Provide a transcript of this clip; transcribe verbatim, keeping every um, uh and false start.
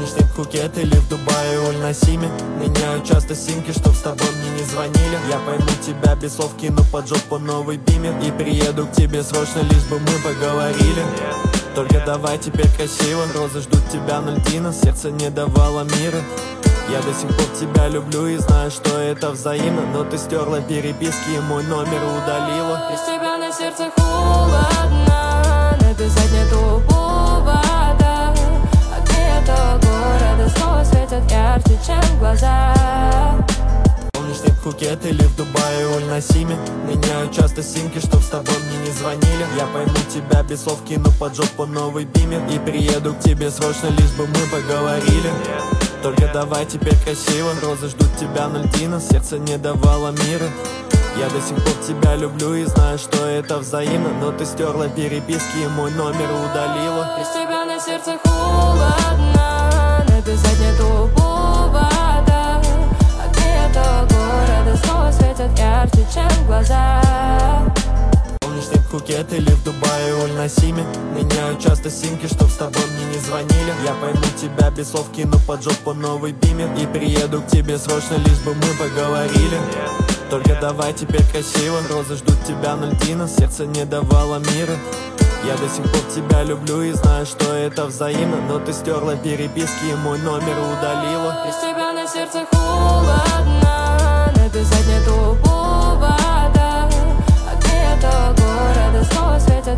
Помнишь, ты в Пхукет или в Дубае, Уль на Симе? Меняю часто симки, чтоб с тобой мне не звонили. Я пойму тебя без слов, кину под жопу новый бимер и приеду к тебе срочно, лишь бы мы поговорили. Только давай теперь красиво, розы ждут тебя на льдина, сердце не давало мира. Я до сих пор тебя люблю и знаю, что это взаимно, но ты стерла переписки и мой номер удалила. Без тебя на сердце холодно, написать нету повода. Огни этого города снова светят ярче, чем глаза. Помнишь, ты в Пхукет или в Дубае, Уль на Симе? Меняю часто симки, чтоб с тобой мне не звонили. Я пойму тебя без слов, кину под жопу новый бимер и приеду к тебе срочно, лишь бы мы поговорили. Только давай теперь красиво, розы ждут тебя на льдина, сердце не давало мира. Я до сих пор тебя люблю и знаю, что это взаимно, но ты стерла переписки и мой номер удалила. Без тебя на сердце холодно, написать нету повода. Огни этого города снова светят ярче, чем глаза. Помнишь, ты в Пхукет или в Дубае, Уль на Симе? Меняю часто симки, чтоб с тобой мне не звонили. Я пойму тебя без слов, кину под жопу новый бимер и приеду к тебе срочно, лишь бы мы поговорили. Только давай теперь красиво, розы ждут тебя на льдина, сердце не давало мира. Я до сих пор тебя люблю и знаю, что это взаимно, но ты стерла переписки и мой номер удалила. Без тебя на сердце холодно, написать нету повода. Огни этого города снова светят